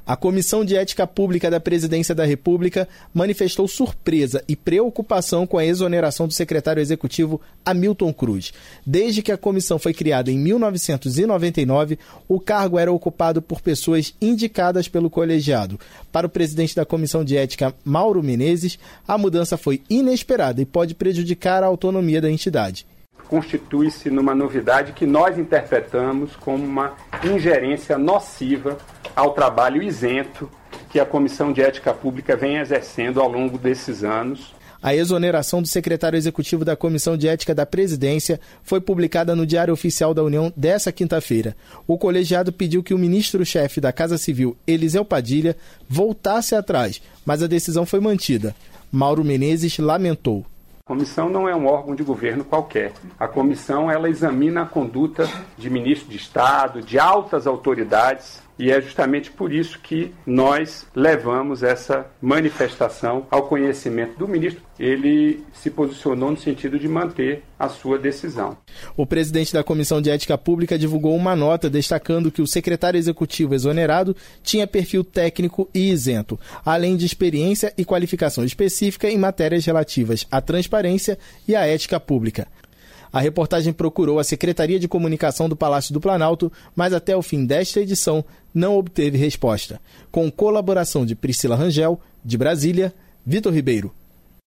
A Comissão de Ética Pública da Presidência da República manifestou surpresa e preocupação com a exoneração do secretário executivo Hamilton Cruz. Desde que a comissão foi criada em 1999, o cargo era ocupado por pessoas indicadas pelo colegiado. Para o presidente da Comissão de Ética, Mauro Menezes, a mudança foi inesperada e pode prejudicar a autonomia da entidade. Constitui-se numa novidade que nós interpretamos como uma ingerência nociva ao trabalho isento que a Comissão de Ética Pública vem exercendo ao longo desses anos. A exoneração do secretário executivo da Comissão de Ética da Presidência foi publicada no Diário Oficial da União desta quinta-feira. O colegiado pediu que o ministro-chefe da Casa Civil, Eliseu Padilha, voltasse atrás, mas a decisão foi mantida. Mauro Menezes lamentou. A comissão não é um órgão de governo qualquer. A comissão ela examina a conduta de ministro de Estado, de altas autoridades, e é justamente por isso que nós levamos essa manifestação ao conhecimento do ministro. Ele se posicionou no sentido de manter a sua decisão. O presidente da Comissão de Ética Pública divulgou uma nota destacando que o secretário executivo exonerado tinha perfil técnico e isento, além de experiência e qualificação específica em matérias relativas à transparência e à ética pública. A reportagem procurou a Secretaria de Comunicação do Palácio do Planalto, mas até o fim desta edição não obteve resposta. Com colaboração de Priscila Rangel, de Brasília, Vitor Ribeiro.